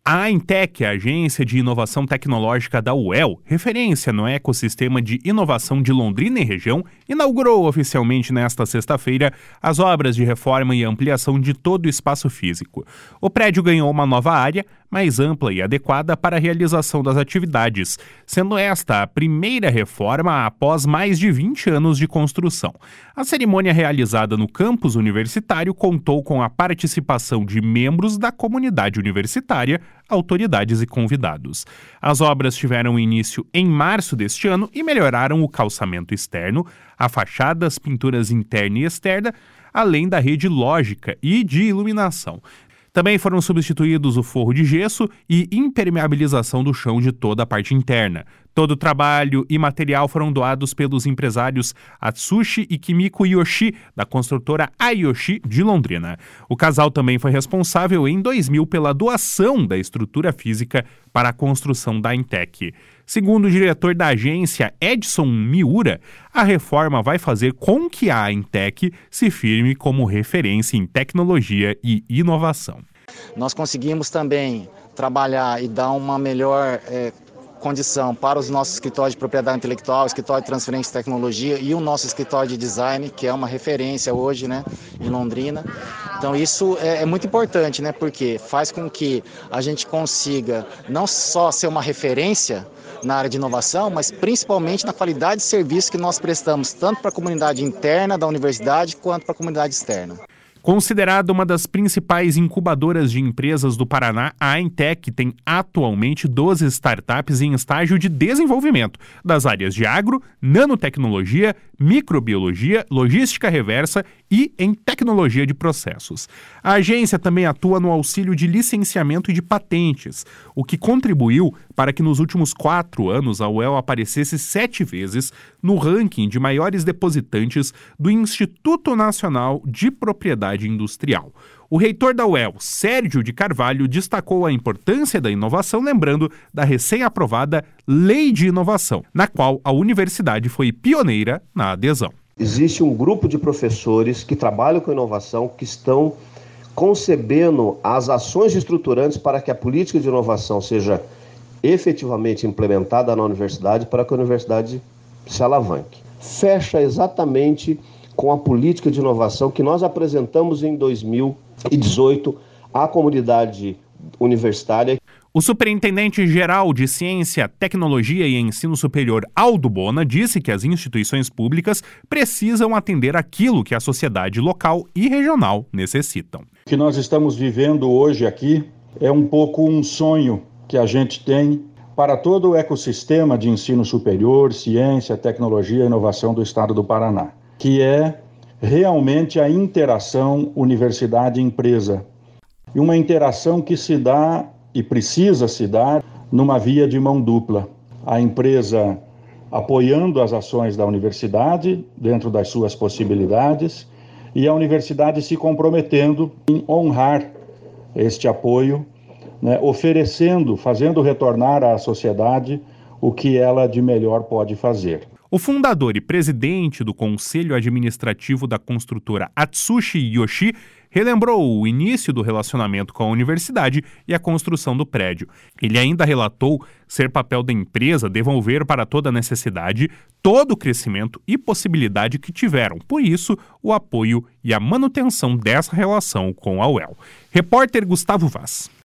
A Intec, a Agência de Inovação Tecnológica da UEL, referência no ecossistema de inovação de Londrina e região, inaugurou oficialmente nesta sexta-feira as obras de reforma e ampliação de todo o espaço físico. O prédio ganhou uma nova área, mais ampla e adequada para a realização das atividades, sendo esta a primeira reforma após mais de 20 anos de construção. A cerimônia realizada no campus universitário contou com a participação de membros da comunidade universitária, autoridades e convidados. As obras tiveram início em março deste ano e melhoraram o calçamento externo, a fachada, as pinturas interna e externa, além da rede lógica e de iluminação. Também foram substituídos o forro de gesso e impermeabilização do chão de toda a parte interna. Todo o trabalho e material foram doados pelos empresários Atsushi e Kimiko Yoshi, da construtora Ayoshi de Londrina. O casal também foi responsável em 2000 pela doação da estrutura física para a construção da Intec. Segundo o diretor da agência, Edson Miura, a reforma vai fazer com que a Intec se firme como referência em tecnologia e inovação. Nós conseguimos também trabalhar e dar uma melhor condição para os nossos escritórios de propriedade intelectual, escritório de transferência de tecnologia e o nosso escritório de design, que é uma referência hoje, em Londrina. Então isso é muito importante, porque faz com que a gente consiga não só ser uma referência na área de inovação, mas principalmente na qualidade de serviço que nós prestamos, tanto para a comunidade interna da universidade quanto para a comunidade externa. Considerada uma das principais incubadoras de empresas do Paraná, a Intec tem atualmente 12 startups em estágio de desenvolvimento das áreas de agro, nanotecnologia, microbiologia, logística reversa e em tecnologia de processos. A agência também atua no auxílio de licenciamento e de patentes, o que contribuiu para que nos últimos 4 anos a UEL aparecesse 7 vezes no ranking de maiores depositantes do Instituto Nacional de Propriedade Industrial. O reitor da UEL, Sérgio de Carvalho, destacou a importância da inovação, lembrando da recém-aprovada Lei de Inovação, na qual a universidade foi pioneira na adesão. Existe um grupo de professores que trabalham com inovação, que estão concebendo as ações estruturantes para que a política de inovação seja efetivamente implementada na universidade, para que a universidade se alavanque. Fecha exatamente com a política de inovação que nós apresentamos em 2018 à comunidade universitária. O superintendente-geral de Ciência, Tecnologia e Ensino Superior, Aldo Bona, disse que as instituições públicas precisam atender aquilo que a sociedade local e regional necessitam. O que nós estamos vivendo hoje aqui é um pouco um sonho que a gente tem para todo o ecossistema de ensino superior, ciência, tecnologia e inovação do estado do Paraná, que é realmente a interação universidade-empresa. E uma interação que se dá e precisa se dar numa via de mão dupla. A empresa apoiando as ações da universidade dentro das suas possibilidades e a universidade se comprometendo em honrar este apoio, oferecendo, fazendo retornar à sociedade o que ela de melhor pode fazer. O fundador e presidente do Conselho Administrativo da construtora Atsushi Yoshi relembrou o início do relacionamento com a universidade e a construção do prédio. Ele ainda relatou ser papel da empresa devolver para toda necessidade, todo o crescimento e possibilidade que tiveram. Por isso, o apoio e a manutenção dessa relação com a UEL. Repórter Gustavo Vaz.